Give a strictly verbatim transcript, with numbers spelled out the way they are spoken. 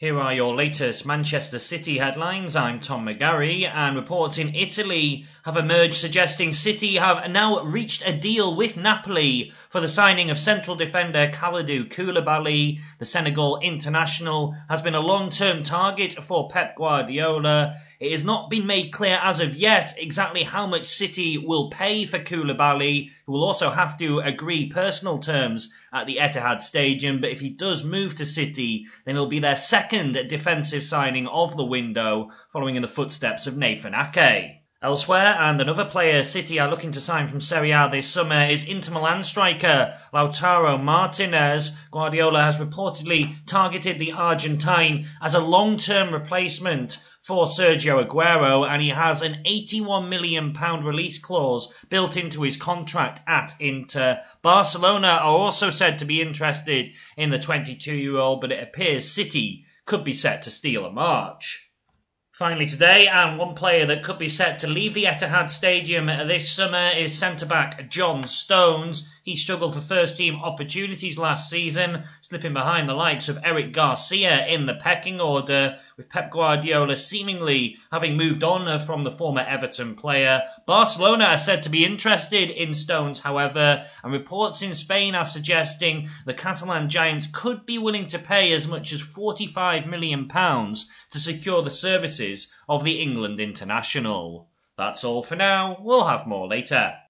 Here are your latest Manchester City headlines. I'm Tom McGarry, and reports in Italy have emerged suggesting City have now reached a deal with Napoli for the signing of central defender Kalidou Koulibaly. The Senegal international has been a long-term target for Pep Guardiola. It has not been made clear as of yet exactly how much City will pay for Koulibaly, who will also have to agree personal terms at the Etihad Stadium. But if he does move to City, then it'll be their second defensive signing of the window, following in the footsteps of Nathan Ake. Elsewhere, and another player City are looking to sign from Serie A this summer is Inter Milan striker Lautaro Martinez. Guardiola has reportedly targeted the Argentine as a long-term replacement for Sergio Aguero, and he has an eighty-one million pounds release clause built into his contract at Inter. Barcelona are also said to be interested in the twenty-two-year-old, but it appears City could be set to steal a march. Finally today, and one player that could be set to leave the Etihad Stadium this summer is centre-back John Stones. He struggled for first-team opportunities last season, slipping behind the likes of Eric Garcia in the pecking order, with Pep Guardiola seemingly having moved on from the former Everton player. Barcelona are said to be interested in Stones, however, and reports in Spain are suggesting the Catalan giants could be willing to pay as much as forty-five million pounds to secure the services of the England international. That's all for now. We'll have more later.